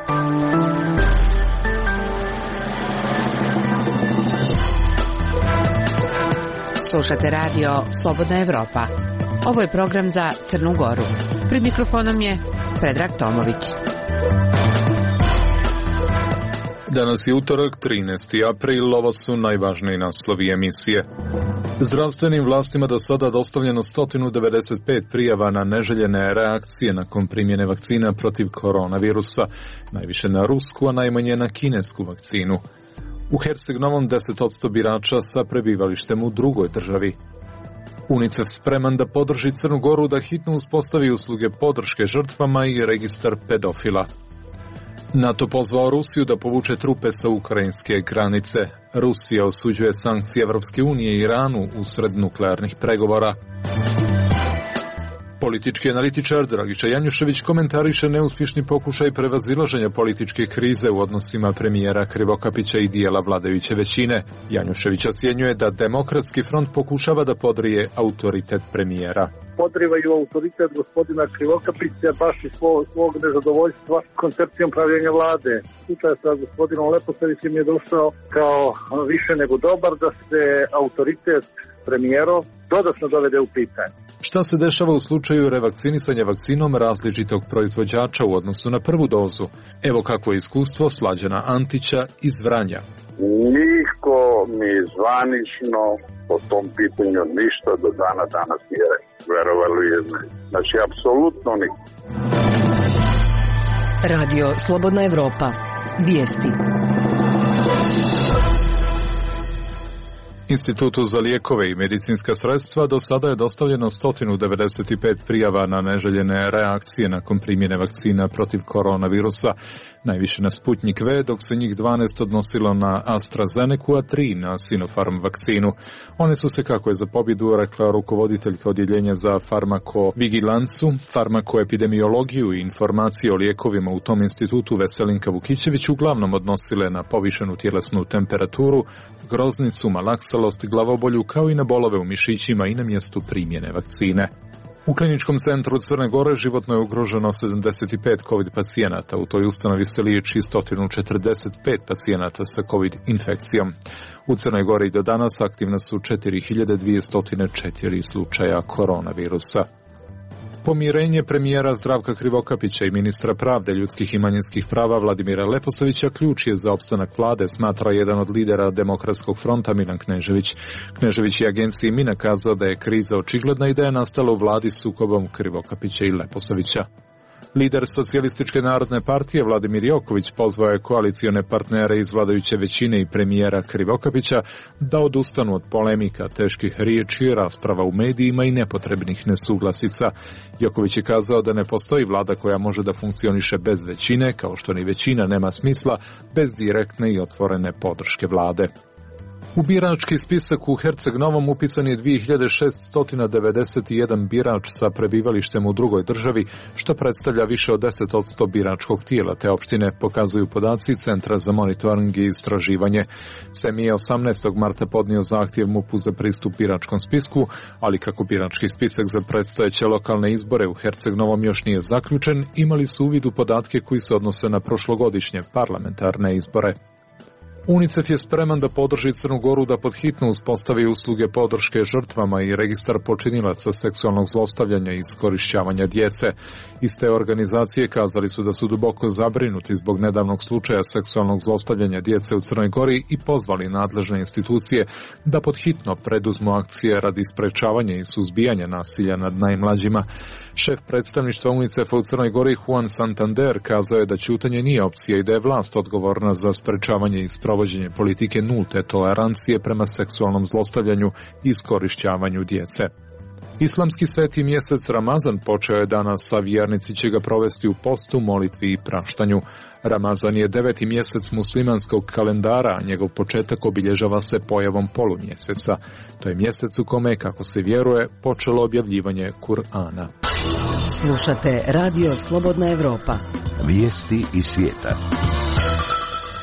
Slušate radio Slobodna Evropa. Ovo je program za Crnu Goru. Pred mikrofonom je Predrag Tomović. Danas je utorak, 13. april, ovo su najvažniji naslovi emisije. Zdravstvenim vlastima do sada dostavljeno 195 prijava na neželjene reakcije nakon primjene vakcina protiv koronavirusa, najviše na rusku, a najmanje na kinesku vakcinu. U Herceg-Novom 10% birača sa prebivalištem u drugoj državi. UNICEF spreman da podrži Crnu Goru da hitno uspostavi usluge podrške žrtvama i registar pedofila. NATO pozvao Rusiju da povuče trupe sa ukrajinske granice. Rusija osuđuje sankcije Evropske unije i Iranu usred nuklearnih pregovora. Politički analitičar Dragiša Janjušević komentariše neuspješni pokušaj prevazilaženja političke krize u odnosima premijera Krivokapića i dijela vladajuće većine. Janjušević ocjenjuje da Demokratski front pokušava da podrije autoritet premijera. Podrivaju autoritet gospodina Krivokapića baš iz svog nezadovoljstva koncepcijom pravljenja vlade. Slučaj sa gospodinom Leposavićem je došao kao više nego dobar da se autoritet premijerov dodatno dovede u pitanje. Šta se dešava u slučaju revakcinisanja vakcinom različitog proizvođača u odnosu na prvu dozu? Evo kakvo je iskustvo Slađana Antića iz Vranja. Niko mi zvanično po tom pitanju ništa do dana danas nije rekao. Verovali je me. Znači, apsolutno niko. Radio Slobodna Evropa. Vijesti. Institutu za lijekove i medicinska sredstva do sada je dostavljeno 195 prijava na neželjene reakcije nakon primjene vakcina protiv koronavirusa, najviše na Sputnik V, dok se njih 12 odnosilo na AstraZeneca, a 3 na Sinopharm vakcinu. One su se, kako je za pobjedu rekla rukovoditeljka odjeljenja za farmakovigilancu, farmakoepidemiologiju i informacije o lijekovima u tom institutu Veselinka Vukićević, uglavnom odnosile na povišenu tjelesnu temperaturu, groznicu, malaksalost, glavobolju, kao i na bolove u mišićima i na mjestu primjene vakcine. U kliničkom centru Crne Gore životno je ugroženo 75 COVID pacijenata. U toj ustanovi se liječi 145 pacijenata sa COVID infekcijom. U Crnoj Gori do danas aktivna su 4204 slučaja koronavirusa. Pomirenje premijera Zdravka Krivokapića i ministra pravde, ljudskih i manjinskih prava Vladimira Leposavića ključ je za opstanak vlade, smatra jedan od lidera Demokratskog fronta Milan Knežević. Knežević je agenciji Mina kazao da je kriza očigledna i da je nastala u vladi sukobom Krivokapića i Leposavića. Lider Socijalističke narodne partije Vladimir Joković pozvao je koalicione partnere iz vladajuće većine i premijera Krivokapića da odustanu od polemika, teških riječi, rasprava u medijima i nepotrebnih nesuglasica. Joković je kazao da ne postoji vlada koja može da funkcioniše bez većine, kao što ni većina nema smisla bez direktne i otvorene podrške vlade. U birački spisak u Herceg-Novom upisan je 2691 birač sa prebivalištem u drugoj državi, što predstavlja više od 10% biračkog tijela te opštine, pokazuju podaci Centra za monitoring i istraživanje. CEM je 18. marta podnio zahtjev MUP-u za pristup biračkom spisku, ali kako birački spisak za predstojeće lokalne izbore u Herceg-Novom još nije zaključen, imali su uvid u podatke koji se odnose na prošlogodišnje parlamentarne izbore. UNICEF je spreman da podrži Crnu Goru da pod hitno uspostavi usluge podrške žrtvama i registar počinilaca seksualnog zlostavljanja i iskorišćavanja djece. Iz te organizacije kazali su da su duboko zabrinuti zbog nedavnog slučaja seksualnog zlostavljanja djece u Crnoj Gori i pozvali nadležne institucije da pod hitno preduzmu akcije radi sprečavanja i suzbijanja nasilja nad najmlađima. Šef predstavništva UNICEF-a u Crnoj Gori Juan Santander kazao je da ćutanje nije opcija i da je vlast odgovorna za sprečavanje i provođenje politike nulte tolerancije prema seksualnom zlostavljanju i iskorišćavanju djece. Islamski sveti mjesec Ramazan počeo je danas, a vjernici će ga provesti u postu, molitvi i praštanju. Ramazan je 9. mjesec muslimanskog kalendara, a njegov početak obilježava se pojavom polumjeseca. To je mjesec u kome, kako se vjeruje, počelo objavljivanje Kur'ana. Slušate Radio Slobodna Evropa. Vijesti iz svijeta.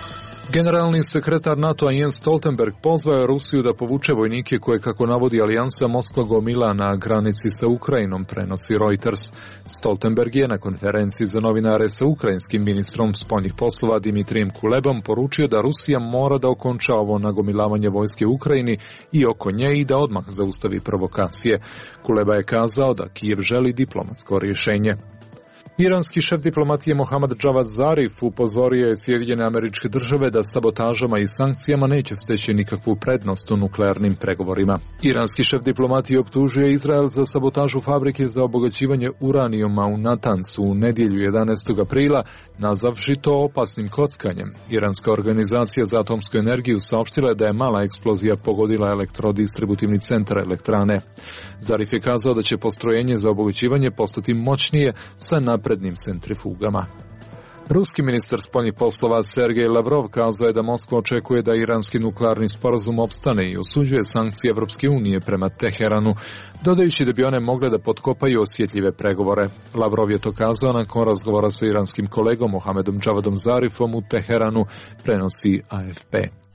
Generalni sekretar NATO-a Jens Stoltenberg pozvao je Rusiju da povuče vojnike koje, kako navodi alijansa, Moskva gomila na granici sa Ukrajinom, prenosi Reuters. Stoltenberg je na konferenciji za novinare sa ukrajinskim ministrom spoljnih poslova Dimitrijem Kulebom poručio da Rusija mora da okonča ovo nagomilavanje vojske u Ukrajini i oko nje i da odmah zaustavi provokacije. Kuleba je kazao da Kijev želi diplomatsko rješenje. Iranski šef diplomatije Mohammad Javad Zarif upozorio je Sjedinjene Američke Države da sabotažama i sankcijama neće steći nikakvu prednost u nuklearnim pregovorima. Iranski šef diplomatije optužio je Izrael za sabotažu fabrike za obogaćivanje uranijuma u Natansu u nedjelju 11. aprila, nazavši to opasnim kockanjem. Iranska organizacija za atomsku energiju saopštila je da je mala eksplozija pogodila elektrodistributivni centar elektrane. Zarif je kazao da će postrojenje za obogaćivanje postati moćnije sa naprednim centrifugama. Ruski ministar spoljnih poslova Sergej Lavrov kazao je da Moskva očekuje da iranski nuklearni sporazum opstane i osuđuje sankcije Evropske unije prema Teheranu, dodajući da bi one mogle da potkopaju osjetljive pregovore. Lavrov je to kazao nakon razgovora sa iranskim kolegom Mohamedom Javadom Zarifom u Teheranu, prenosi AFP.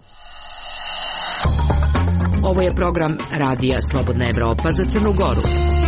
Ovo je program Radija Slobodna Evropa za Crnu Goru.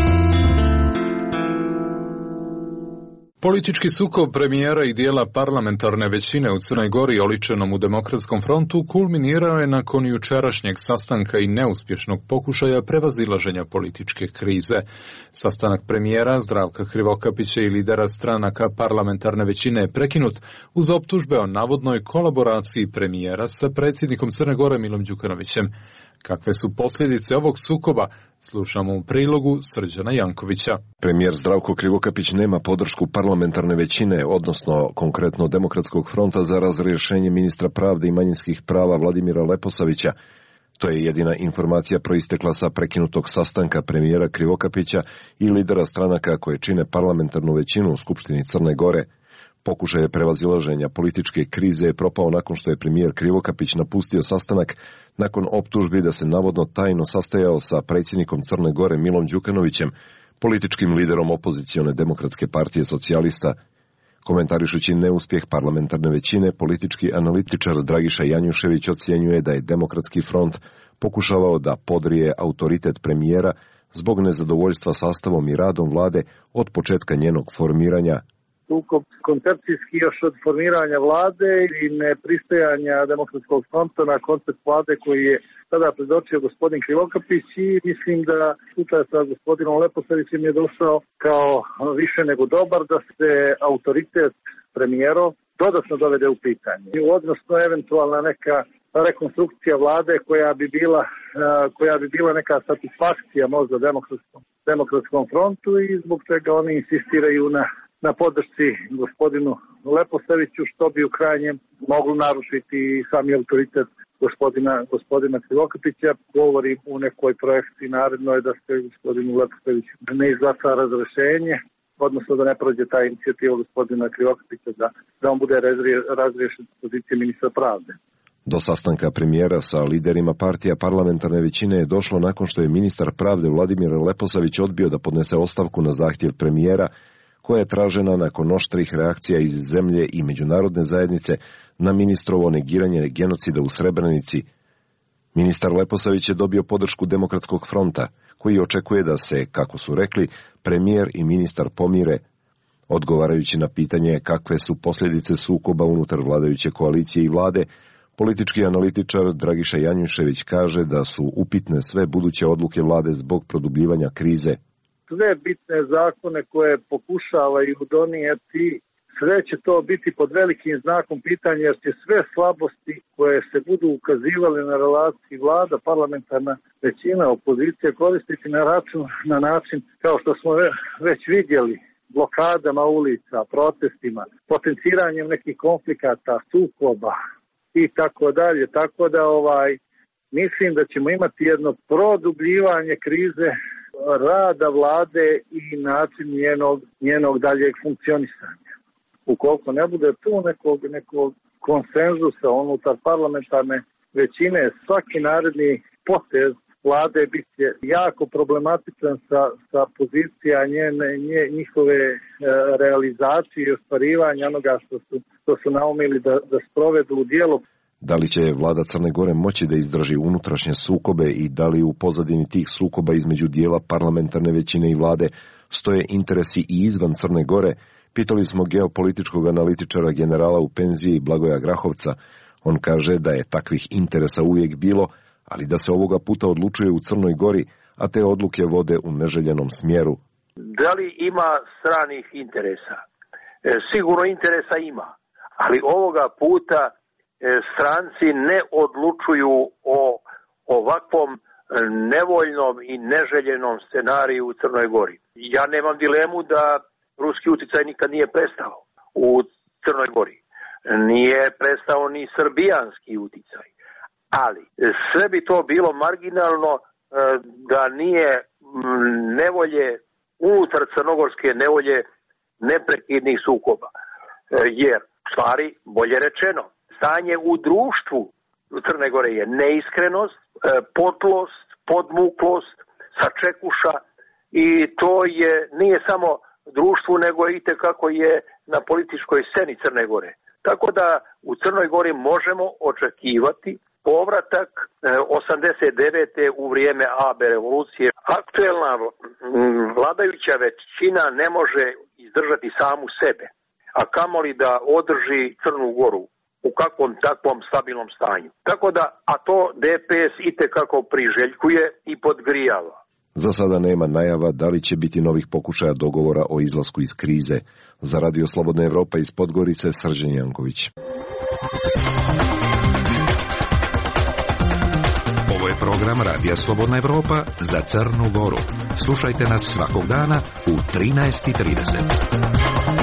Politički sukob premijera i dijela parlamentarne većine u Crnoj Gori oličenom u Demokratskom frontu kulminirao je nakon jučerašnjeg sastanka i neuspješnog pokušaja prevazilaženja političke krize. Sastanak premijera Zdravka Krivokapića i lidera stranaka parlamentarne većine je prekinut uz optužbe o navodnoj kolaboraciji premijera sa predsjednikom Crne Gore Milom Đukanovićem. Kakve su posljedice ovog sukoba? Slušamo u prilogu Srđana Jankovića. Premijer Zdravko Krivokapić nema podršku parlamentarne većine, odnosno konkretno Demokratskog fronta za razrješenje ministra pravde i manjinskih prava Vladimira Leposavića. To je jedina informacija proistekla sa prekinutog sastanka premijera Krivokapića i lidera stranaka koje čine parlamentarnu većinu u Skupštini Crne Gore. Pokušaj prevazilaženja političke krize je propao nakon što je premijer Krivokapić napustio sastanak nakon optužbi da se navodno tajno sastajao sa predsjednikom Crne Gore Milom Đukanovićem, političkim liderom opozicione Demokratske partije socijalista. Komentarišući neuspjeh parlamentarne većine, politički analitičar Dragiša Janjušević ocjenjuje da je Demokratski front pokušavao da podrije autoritet premijera zbog nezadovoljstva sastavom i radom vlade od početka njenog formiranja. Sukob koncepcijski još od formiranja vlade i nepristajanja Demokratskog fronta na koncept vlade koji je tada predočio gospodin Krivokapić i mislim da slučaj sa gospodinom Leposavićem je došao kao više nego dobar da se autoritet premijerov dodatno dovede u pitanje. Odnosno eventualna neka rekonstrukcija vlade koja bi bila neka satisfakcija možda Demokratskom frontu i zbog čega oni insistiraju na podršci gospodinu Leposaviću, što bi u krajnjem moglo narušiti sami autoritet gospodina Krivokapića. Govorim u nekoj projekciji narednoj da se gospodinu Leposaviću ne izglasa razrešenje, odnosno da ne prođe ta inicijativa gospodina Krivokapića da on bude razriješen s pozicije ministra pravde. Do sastanka premijera sa liderima partija parlamentarne većine je došlo nakon što je ministar pravde Vladimir Leposavić odbio da podnese ostavku na zahtjev premijera, koja je tražena nakon oštrih reakcija iz zemlje i međunarodne zajednice na ministrovo negiranje genocida u Srebrenici. Ministar Leposavić je dobio podršku Demokratskog fronta, koji očekuje da se, kako su rekli, premijer i ministar pomire. Odgovarajući na pitanje kakve su posljedice sukoba unutar vladajuće koalicije i vlade, politički analitičar Dragiša Janjušević kaže da su upitne sve buduće odluke vlade zbog produbljivanja krize. Sve bitne zakone koje pokušavaju donijeti, sve će to biti pod velikim znakom pitanja jer će sve slabosti koje se budu ukazivale na relaciji vlada, parlamentarna većina, opozicija koristiti na način kao što smo već vidjeli, blokadama ulica, protestima, potenciranjem nekih konflikata, sukoba i tako dalje. Tako da mislim da ćemo imati jedno produbljivanje krize rada vlade i način njenog daljeg funkcionisanja. Ukoliko ne bude tu nekog konsenzusa unutar parlamentarne većine, svaki naredni potez vlade bit će jako problematičan sa pozicija njihove realizacije i ostvarivanja onoga što su naumili da sprovedu u djelo. Da li će vlada Crne Gore moći da izdrži unutrašnje sukobe i da li u pozadini tih sukoba između dijela parlamentarne većine i vlade stoje interesi i izvan Crne Gore, pitali smo geopolitičkog analitičara generala u penziji Blagoja Grahovca. On kaže da je takvih interesa uvijek bilo, ali da se ovoga puta odlučuje u Crnoj Gori, a te odluke vode u neželjenom smjeru. Da li ima stranih interesa? Sigurno interesa ima, ali ovoga puta stranci ne odlučuju o ovakvom nevoljnom i neželjenom scenariju u Crnoj Gori. Ja nemam dilemu da ruski uticaj nikad nije prestao u Crnoj Gori. Nije prestao ni srbijanski uticaj. Ali sve bi to bilo marginalno da nije nevolje unutar crnogorske nevolje neprekidnih sukoba. Jer, stvari, bolje rečeno, stanje u društvu Crne Gore je neiskrenost, podlost, podmuklost, sačekuša i to nije samo društvu, nego itekako je na političkoj sceni Crne Gore. Tako da u Crnoj Gori možemo očekivati povratak 89. u vrijeme AB revolucije. Aktuelna vladajuća većina ne može izdržati samu sebe, a kamoli da održi Crnu Goru u kakvom takvom stabilnom stanju. Tako da, a to DPS itekako priželjkuje i podgrijava. Za sada nema najava da li će biti novih pokušaja dogovora o izlasku iz krize. Za Radio Slobodna Evropa iz Podgorice, Srđan Janković. Ovo je program Radija Slobodna Evropa za Crnu Goru. Slušajte nas svakog dana u 13:30.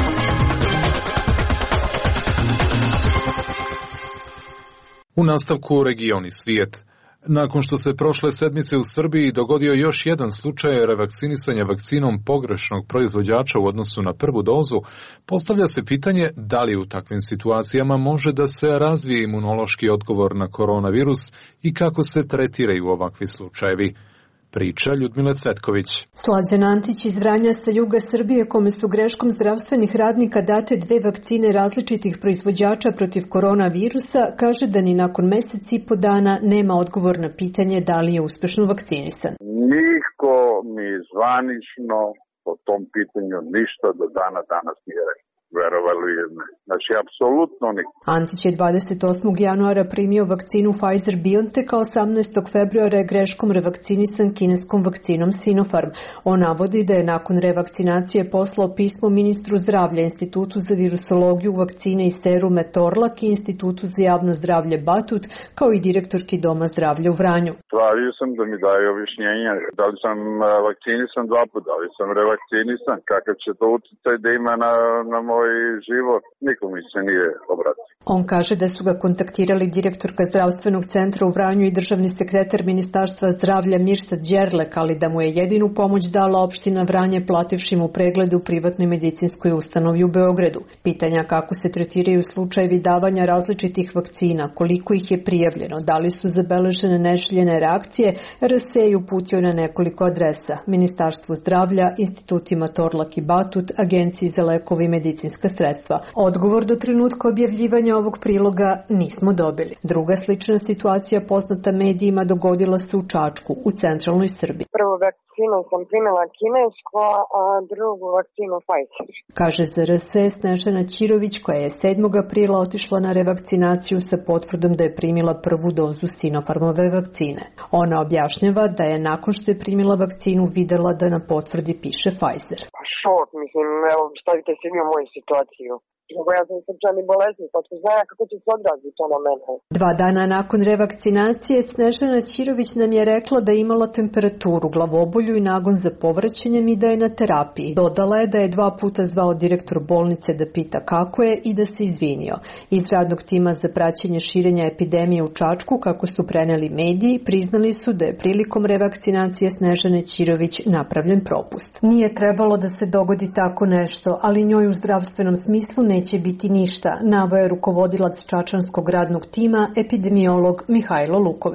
U nastavku regioni svijet. Nakon što se prošle sedmice u Srbiji dogodio još jedan slučaj revakcinisanja vakcinom pogrešnog proizvođača u odnosu na prvu dozu, postavlja se pitanje da li u takvim situacijama može da se razvije imunološki odgovor na koronavirus i kako se tretiraju ovakvi slučajevi. Priča Ljudmile Cvetković. Slađan Antić iz Vranja sa juga Srbije, kome su greškom zdravstvenih radnika date 2 vakcine različitih proizvođača protiv koronavirusa, kaže da ni nakon mesec i po dana nema odgovor na pitanje da li je uspešno vakcinisan. Niko mi zvanično po tom pitanju ništa do dana danas nije rekao. Verovali je ne. Znači, apsolutno niko. Antić je 28. januara primio vakcinu Pfizer-BioNTech, a 18. februara je greškom revakcinisan kineskom vakcinom Sinopharm. On navodi da je nakon revakcinacije poslao pismo ministru zdravlja, Institutu za virusologiju, vakcine i serume Torlak i Institutu za javno zdravlje Batut, kao i direktorki Doma zdravlja u Vranju. Tražio sam da mi daju objašnjenja. Da li sam vakcinisan 2 puta, da li sam revakcinisan, kakav će to utjecaj da ima na moj život, niko mi se nije obratio. On kaže da su ga kontaktirali direktorka zdravstvenog centra u Vranju i državni sekretar Ministarstva zdravlja Mirsad Đerlek, ali da mu je jedinu pomoć dala opština Vranje plativši mu pregled u privatnoj medicinskoj ustanovi u Beogradu. Pitanja kako se tretiraju slučajevi davanja različitih vakcina, koliko ih je prijavljeno, da li su zabeležene neželjene reakcije, RSE je uputio na nekoliko adresa: Ministarstvu zdravlja, institutima Torlak i Batut, Agenciji za lekove i medicinska sredstva. Odgovor do trenutka objavljivanja ovog priloga nismo dobili. Druga slična situacija poznata medijima dogodila se u Čačku, u centralnoj Srbiji. Prvu vakcinu sam primila kinesku, a drugu vakcinu Pfizer. Kaže za RSE Snežana Ćirović, koja je 7. aprila otišla na revakcinaciju sa potvrdom da je primila prvu dozu Sinopharmove vakcine. Ona objašnjava da je nakon što je primila vakcinu videla da na potvrdi piše Pfizer. Šok, mislim, evo, stavite se mi u moju situaciju. Ja sam srčani bolesnik, pa tko zna kako će se odraziti to na mene. 2 dana nakon revakcinacije Snežana Ćirović nam je rekla da je imala temperaturu, glavobolju i nagon za povraćanjem i da je na terapiji. Dodala je da je 2 puta zvao direktor bolnice da pita kako je i da se izvinio. Iz radnog tima za praćenje širenja epidemije u Čačku, kako su preneli mediji, priznali su da je prilikom revakcinacije Snežane Ćirović napravljen propust. Nije trebalo da se dogodi tako nešto, ali njoj u zdravstvenom smislu neće biti ništa, naveo je rukovodilac čačanskog radnog tima, epidemiolog Mihajlo Luković.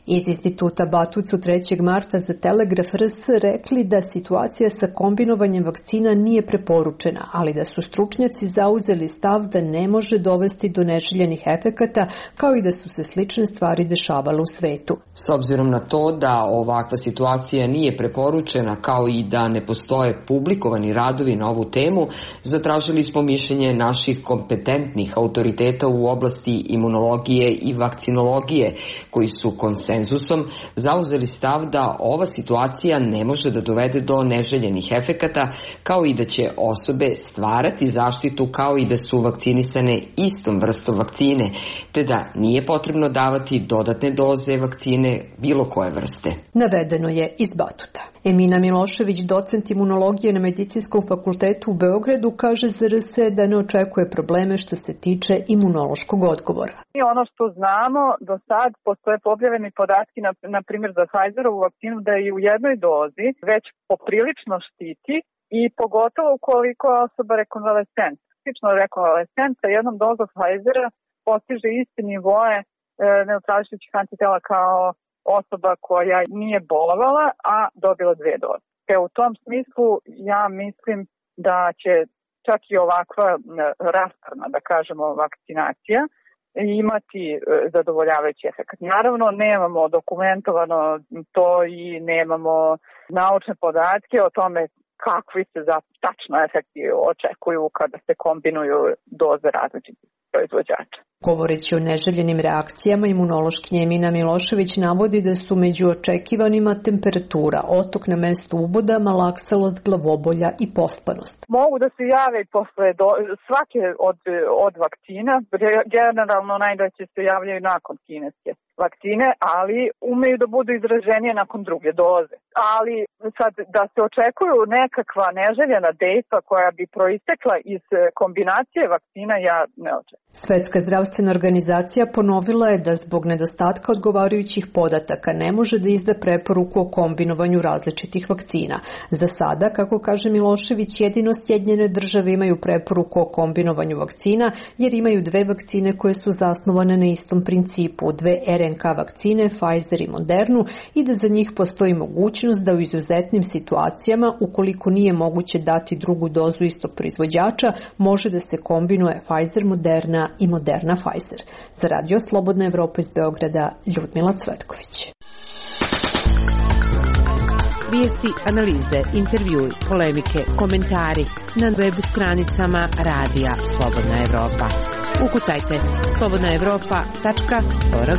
Iz instituta Batut su 3. marta za Telegraf RS rekli da situacija sa kombinovanjem vakcina nije preporučena, ali da su stručnjaci zauzeli stav da ne može dovesti do neželjenih efekata, kao i da su se slične stvari dešavale u svetu. S obzirom na to da ovakva situacija nije preporučena, kao i da ne postoje publikovani radovi na ovu temu, zatražili smo mišljenje naših kompetentnih autoriteta u oblasti imunologije i vakcinologije, koji su konsenzusom zauzeli stav da ova situacija ne može da dovede do neželjenih efekata, kao i da će osobe stvarati zaštitu kao i da su vakcinisane istom vrstom vakcine, te da nije potrebno davati dodatne doze vakcine bilo koje vrste. Navedeno je iz Batuta. Emina Milošević, docent imunologije na Medicinskom fakultetu u Beogradu, kaže za RS da ne očekuje probleme što se tiče imunološkog odgovora. I ono što znamo, do sad postoje objavljeni podatki, na primjer za Pfizerovu vakcinu, da je u jednoj dozi već poprilično štiti i pogotovo ukoliko je osoba rekonvalescent. Tipično rekonvalescent sa jednom dozom Pfizera postiže isti nivoe neutrališućih antitela kao osoba koja nije bolovala, a dobila 2 doze. U tom smislu ja mislim da će čak i ovakva raspravna, da kažemo, vakcinacija imati zadovoljavajući efekt. Naravno, nemamo dokumentovano to i nemamo naučne podatke o tome kakvi se tačno efekti očekuju kada se kombinuju doze različitih proizvođača. Govoreći o neželjenim reakcijama, imunološkinja Emina Milošević navodi da su među očekivanima temperatura, otok na mestu uboda, malaksalost, glavobolja i pospanost. Mogu da se jave i posle svake od vakcina, generalno najčešće se javljaju nakon kineske vakcine, ali umeju da budu izraženije nakon druge doze. Ali sad da se očekuju nekakva neželjena dejstva koja bi proistekla iz kombinacije vakcina, ja ne očekujem. Svetska zdravstvena organizacija ponovila je da zbog nedostatka odgovarajućih podataka ne može da izda preporuku o kombinovanju različitih vakcina. Za sada, kako kaže Milošević, jedino Sjedinjene države imaju preporuku o kombinovanju vakcina, jer imaju 2 vakcine koje su zasnovane na istom principu, 2 RNK vakcine, Pfizer i Modernu, i da za njih postoji mogućnost da u izuzetnim situacijama, ukoliko nije moguće dati drugu dozu istog proizvođača, može da se kombinuje Pfizer, Moderna i Moderna Pfizer. Za Radio Slobodna Evropa iz Beograda, Ljudmila Cvetković. Vijesti, analize, intervjui, polemike, komentari na web stranicama Radija Slobodna Evropa. Ukucajte slobodnaevropa.org.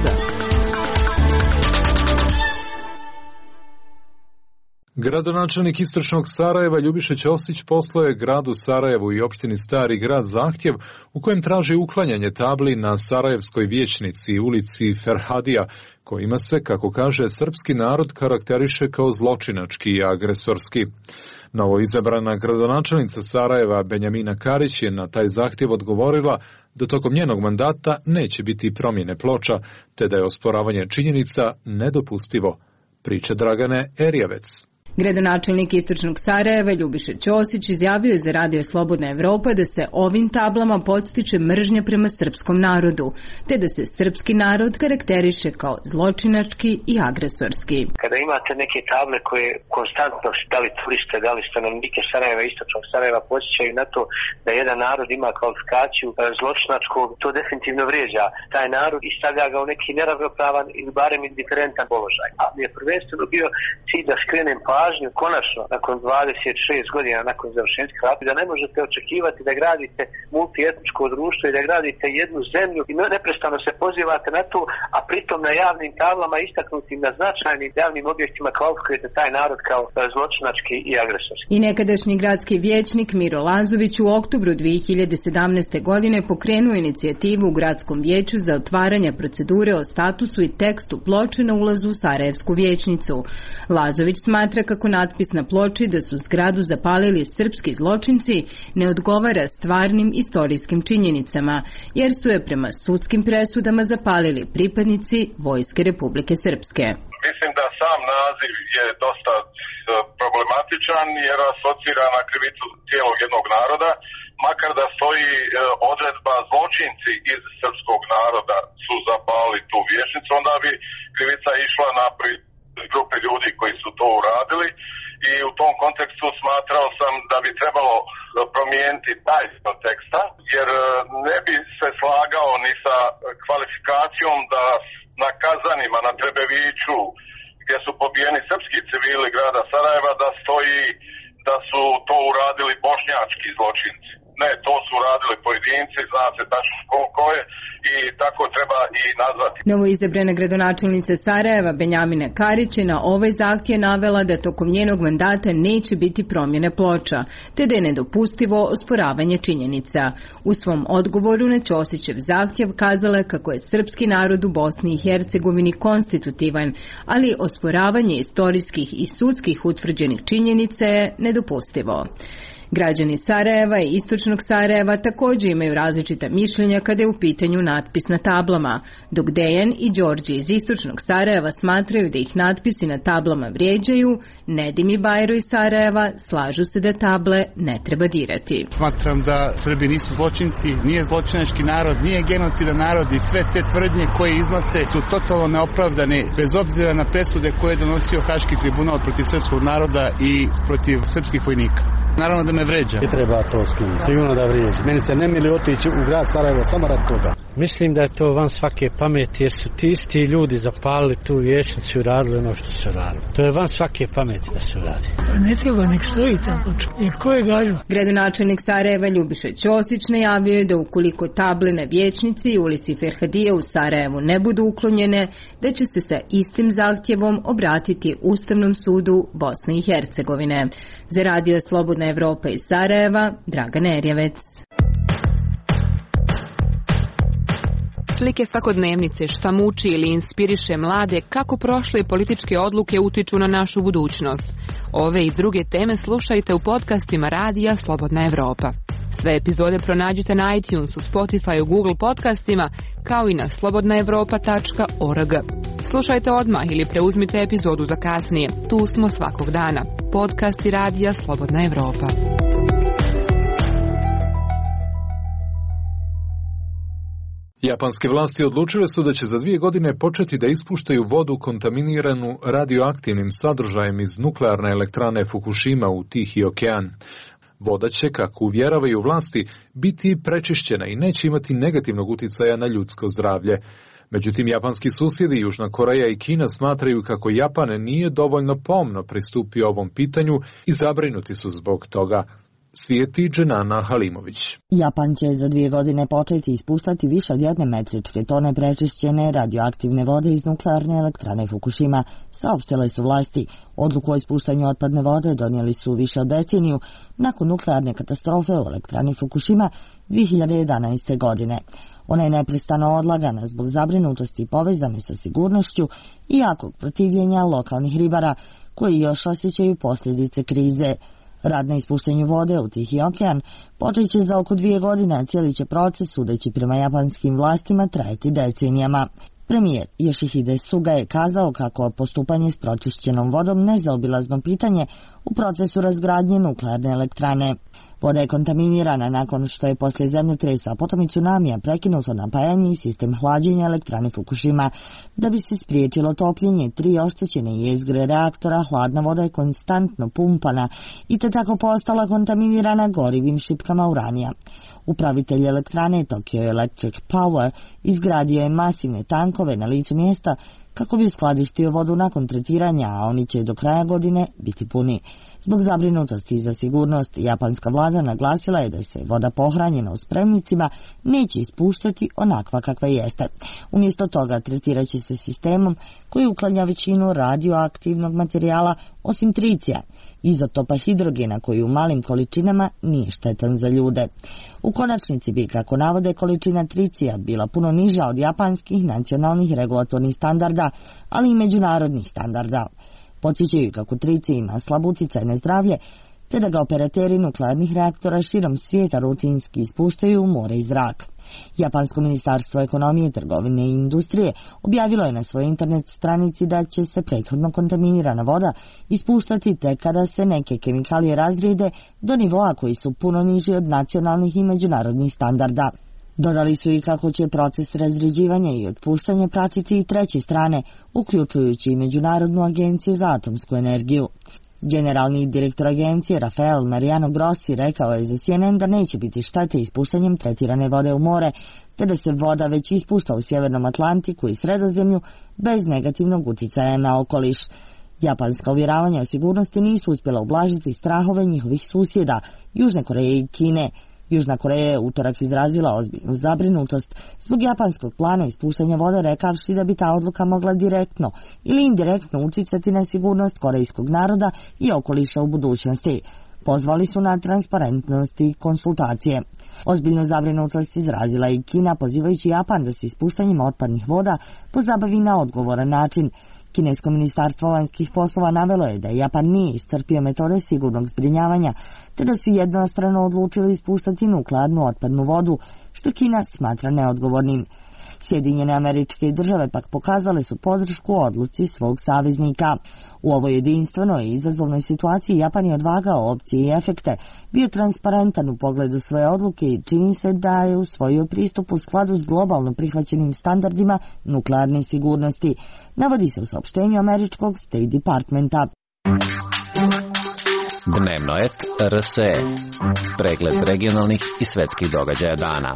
Gradonačelnik istočnog Sarajeva Ljubiša Ćosić poslao je gradu Sarajevu i opštini Stari grad zahtjev u kojem traži uklanjanje tabli na Sarajevskoj vijećnici i ulici Ferhadija, kojima se, kako kaže, srpski narod karakteriše kao zločinački i agresorski. Novoizabrana gradonačelnica Sarajeva Benjamina Karić je na taj zahtjev odgovorila da tokom njenog mandata neće biti promjene ploča, te da je osporavanje činjenica nedopustivo. Priča Dragane Erjavec. Gradonačelnik istočnog Sarajeva Ljubiša Ćosić izjavio je za Radio Slobodna Evropa da se ovim tablama podstiče mržnja prema srpskom narodu, te da se srpski narod karakteriše kao zločinački i agresorski. Kada imate neke table koje konstantno, da li turiste, da li stanovnike Sarajeva, istočnog Sarajeva, podsjećaju na to da jedan narod ima kvalifikaciju zločinačkog, to definitivno vrijeđa taj narod i stavlja ga u neki neravnopravan ili barem indiferentan položaj. A mi je prvenstveno bio cilj da skrenem pažnju, konačno, nakon 26 godina, nakon završenskih rata, da ne možete očekivati da gradite multietničko društvo i da gradite jednu zemlju i neprestano se pozivate na to, a pritom na javnim tablama istaknutim na značajnim javnim objektima kvalifikujete taj narod kao zločinački i agresorski. I nekadašnji gradski vijećnik Miro Lazović u oktobru 2017. godine pokrenuo inicijativu u gradskom vijeću za otvaranje procedure o statusu i tekstu ploče na ulazu u Sarajevsku vijećnicu. Lazović smatra kako natpis na ploči da su zgradu zapalili srpski zločinci ne odgovara stvarnim istorijskim činjenicama, jer su je prema sudskim presudama zapalili pripadnici Vojske Republike Srpske. Mislim da sam naziv je dosta problematičan jer asocira na krivicu cijelog jednog naroda, makar da stoji odredba zločinci iz srpskog naroda su zapali tu vijećnicu, onda bi krivica išla na grupe ljudi koji su to uradili i u tom kontekstu smatrao sam da bi trebalo promijeniti taj teksta, jer ne bi se slagao ni sa kvalifikacijom da na Kazanima, na Trebeviću, gdje su pobijeni srpski civili grada Sarajeva, da stoji da su to uradili bošnjački zločinci. Ne, to su uradili pojedinci, zna se tačno ko je i tako treba i nazvati. Novoizabrana gradonačelnica Sarajeva Benjamina Karić je na ovaj zahtjev navela da tokom njenog mandata neće biti promjene ploča, te da je nedopustivo osporavanje činjenica. U svom odgovoru na Ćosićev zahtjev kazala kako je srpski narod u Bosni i Hercegovini konstitutivan, ali osporavanje istorijskih i sudskih utvrđenih činjenica je nedopustivo. Građani Sarajeva i istočnog Sarajeva također imaju različita mišljenja kada je u pitanju natpis na tablama, dok Dejan i Đorđe iz istočnog Sarajeva smatraju da ih natpisi na tablama vrijeđaju, Nedim i Bajro iz Sarajeva slažu se da table ne treba dirati. Smatram da Srbi nisu zločinci, nije zločinački narod, nije genocidan narod i sve te tvrdnje koje iznose su totalno neopravdane, bez obzira na presude koje je donosio Haški tribunal protiv srpskog naroda i protiv srpskih vojnika. Naravno da me vređa. Ne treba to skinuti, sigurno da vrijeđa. Meni se ne mili otići u grad Sarajevo samo rad toga. Mislim da je to van svake pameti jer su ti isti ljudi zapalili tu vijećnicu i radili ono što su radili. To je van svake pameti da se radi. Ne treba nek stoji tako, jer ko je gažu? Gradonačelnik Sarajeva Ljubiša Ćosić najavio je da ukoliko table na vijećnici i ulici Ferhadija u Sarajevu ne budu uklonjene, da će se sa istim zahtjevom obratiti Ustavnom sudu Bosne i Hercegovine. Za Radio Slobodna Evropa iz Sarajeva, Dragana Erjevec. Slike svakodnevnice, šta muči ili inspiriše mlade, kako prošle političke odluke utiču na našu budućnost. Ove i druge teme slušajte u podcastima Radija Slobodna Evropa. Sve epizode pronađite na iTunesu, Spotify, Google podcastima, kao i na slobodnaevropa.org. Slušajte odmah ili preuzmite epizodu za kasnije. Tu smo svakog dana. Podcasti Radija Slobodna Evropa. Japanske vlasti odlučile su da će za 2 godine početi da ispuštaju vodu kontaminiranu radioaktivnim sadržajem iz nuklearne elektrane Fukushima u Tihi okean. Voda će, kako uvjeravaju vlasti, biti prečišćena i neće imati negativnog uticaja na ljudsko zdravlje. Međutim, japanski susjedi Južna Koreja i Kina smatraju kako Japan nije dovoljno pomno pristupio ovom pitanju i zabrinuti su zbog toga. Svijeti Dženana Halimović. Japan će za 2 godine početi ispuštati više od 1 metričke tone prečišćene radioaktivne vode iz nuklearne elektrane Fukushima, saopštile su vlasti. Odluku o ispuštanju otpadne vode donijeli su više od deceniju nakon nuklearne katastrofe u elektrani Fukushima 2011. godine. Ona je neprestano odlagana zbog zabrinutosti povezane sa sigurnošću i jakog protivljenja lokalnih ribara koji još osjećaju posljedice krize. Rad na ispuštenju vode u Tihi okean počet će za oko 2 godine, a cijeli će proces, sudeći prema japanskim vlastima, trajati decenijama. Premijer Yoshihide Suga je kazao kako postupanje s pročišćenom vodom nezaobilazno pitanje u procesu razgradnje nuklearne elektrane. Voda je kontaminirana nakon što je poslije zemljotresa, a potom i tsunamija prekinuto napajanje i sistem hlađenja elektrane Fukushima. Da bi se spriječilo topljenje 3 oštećene jezgre reaktora, hladna voda je konstantno pumpana i te tako postala kontaminirana gorivim šipkama uranija. Upravitelj elektrane Tokyo Electric Power izgradio je masivne tankove na licu mjesta kako bi uskladištio vodu nakon tretiranja, a oni će do kraja godine biti puni. Zbog zabrinutosti za sigurnost, japanska vlada naglasila je da se voda pohranjena u spremnicima neće ispuštati onakva kakva jeste. Umjesto toga tretirat će se sistemom koji uklanja većinu radioaktivnog materijala osim tricija, izotopa hidrogena koji u malim količinama nije štetan za ljude. U konačnici bi, kako navode, količina tricija bila puno niža od japanskih nacionalnih regulatornih standarda, ali i međunarodnih standarda. Podsjećaju kako tricije ima slab uticaj na zdravlje, te da ga operateri nuklearnih reaktora širom svijeta rutinski ispuštaju u more i zrak. Japansko ministarstvo ekonomije, trgovine i industrije objavilo je na svojoj internet stranici da će se prethodno kontaminirana voda ispuštati tek kada se neke kemikalije razrijede do nivoa koji su puno niži od nacionalnih i međunarodnih standarda. Dodali su i kako će proces razređivanja i otpuštanja pratiti i treće strane, uključujući i Međunarodnu agenciju za atomsku energiju. Generalni direktor agencije Rafael Mariano Grossi rekao je za CNN da neće biti štete ispuštanjem tretirane vode u more, te da se voda već ispušta u Sjevernom Atlantiku i Sredozemlju bez negativnog uticaja na okoliš. Japanska uvjeravanja o sigurnosti nisu uspjela ublažiti strahove njihovih susjeda, Južne Koreje i Kine. Južna Koreja je utorak izrazila ozbiljnu zabrinutost zbog japanskog plana ispuštanja vode, rekavši da bi ta odluka mogla direktno ili indirektno uticati na sigurnost korejskog naroda i okoliša u budućnosti. Pozvali su na transparentnost i konsultacije. Ozbiljnu zabrinutost izrazila i Kina, pozivajući Japan da se ispuštanjem otpadnih voda pozabavi na odgovoran način. Kinesko ministarstvo vanjskih poslova navelo je da Japan nije iscrpio metode sigurnog zbrinjavanja, te da su jednostrano odlučili ispuštati nuklearnu otpadnu vodu, što Kina smatra neodgovornim. Sjedinjene Američke Države pak pokazale su podršku odluci svog saveznika. U ovoj jedinstvenoj i izazovnoj situaciji Japan je odvagao opcije i efekte, bio transparentan u pogledu svoje odluke i čini se da je usvojio pristup u skladu s globalno prihvaćenim standardima nuklearne sigurnosti, navodi se u saopštenju američkog State Departmenta. Dnevno et RSE. Pregled regionalnih i svetskih događaja dana.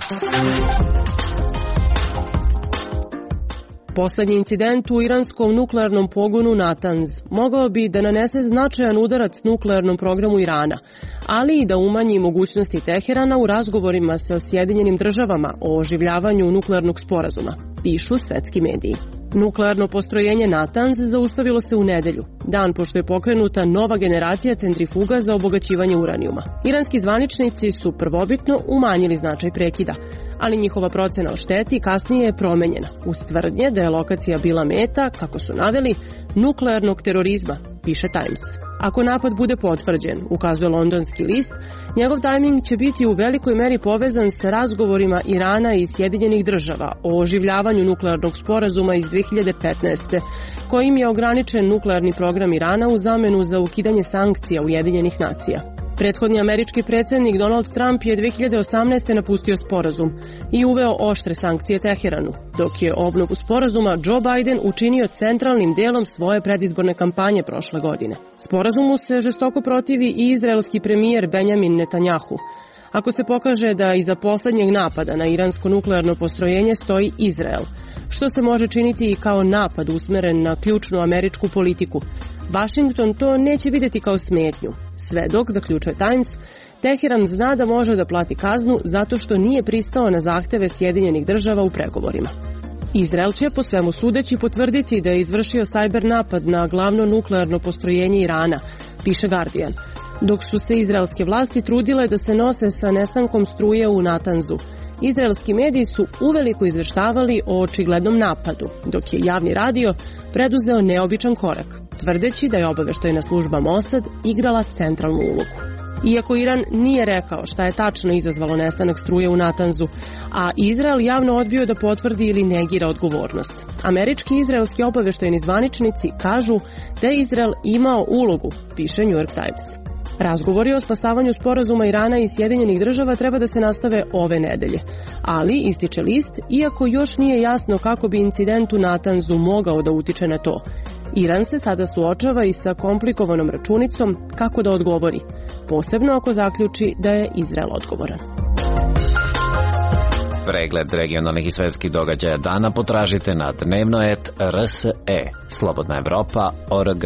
Poslednji incident u iranskom nuklearnom pogonu Natanz mogao bi da nanese značajan udarac nuklearnom programu Irana, ali i da umanji mogućnosti Teherana u razgovorima sa Sjedinjenim Državama o oživljavanju nuklearnog sporazuma, pišu svetski mediji. Nuklearno postrojenje Natanz zaustavilo se u nedelju, dan pošto je pokrenuta nova generacija centrifuga za obogaćivanje uranijuma. Iranski zvaničnici su prvobitno umanjili značaj prekida, ali njihova procena o šteti kasnije je promenjena uz tvrdnje da je lokacija bila meta, kako su naveli, nuklearnog terorizma, piše Times. Ako napad bude potvrđen, ukazuje londonski list, njegov tajming će biti u velikoj meri povezan sa razgovorima Irana i Sjedinjenih Država o oživljavanju nuklearnog sporazuma iz 2015. kojim je ograničen nuklearni program Irana u zamenu za ukidanje sankcija Ujedinjenih nacija. Prethodni američki predsjednik Donald Trump je 2018. napustio sporazum i uveo oštre sankcije Teheranu, dok je obnovu sporazuma Joe Biden učinio centralnim delom svoje predizborne kampanje prošle godine. Sporazumu se žestoko protivi i izraelski premijer Benjamin Netanjahu. Ako se pokaže da iza poslednjeg napada na iransko nuklearno postrojenje stoji Izrael, što se može činiti i kao napad usmeren na ključnu američku politiku, Washington to neće videti kao smetnju. Sve dok, zaključuje Times, Teheran zna da može da plati kaznu zato što nije pristao na zahteve Sjedinjenih Država u pregovorima. Izrael će po svemu sudeći potvrditi da je izvršio sajber napad na glavno nuklearno postrojenje Irana, piše Guardian, dok su se izraelske vlasti trudile da se nose sa nestankom struje u Natanzu. Izraelski mediji su uveliko izveštavali o očiglednom napadu, dok je javni radio preduzeo neobičan korak, tvrdeći da je obaveštajna služba Mossad igrala centralnu ulogu. Iako Iran nije rekao šta je tačno izazvalo nestanak struje u Natanzu, a Izrael javno odbio da potvrdi ili negira odgovornost. Američki i izraelski obaveštajni zvaničnici kažu da je Izrael imao ulogu, piše New York Times. Razgovori o spasavanju sporazuma Irana i Sjedinjenih Država treba da se nastave ove nedelje. Ali, ističe list, iako još nije jasno kako bi incident u Natanzu mogao da utiče na to. Iran se sada suočava i sa komplikovanom računicom kako da odgovori, posebno ako zaključi da je Izrael odgovoran. Pregled regionalnih i svetskih događaja dana potražite na dnevno.rs.e. Slobodna Evropa.org.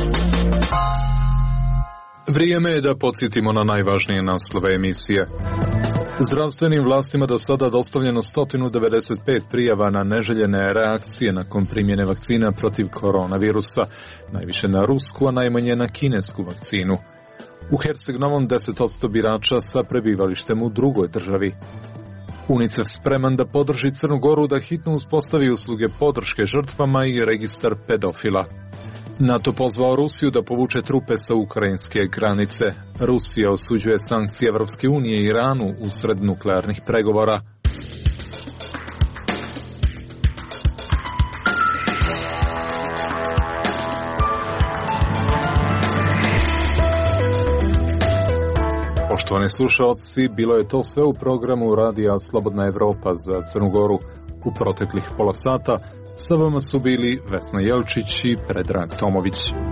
Vrijeme je da podsjetimo na najvažnije naslove emisije. Zdravstvenim vlastima do sada dostavljeno 195 prijava na neželjene reakcije nakon primjene vakcina protiv koronavirusa, najviše na rusku, a najmanje na kinesku vakcinu. U Herceg-Novom 10% birača sa prebivalištem u drugoj državi. UNICEF spreman da podrži Crnu Goru da hitno uspostavi usluge podrške žrtvama i registar pedofila. NATO pozvao Rusiju da povuče trupe sa ukrajinske granice. Rusija osuđuje sankcije Evropske unije i Iranu usred nuklearnih pregovora. Poštovani slušalci, bilo je to sve u programu Radija Slobodna Evropa za Crnu Goru u proteklih pola sata. Sa vama su bili Vesna Jelčić i Predrag Tomović.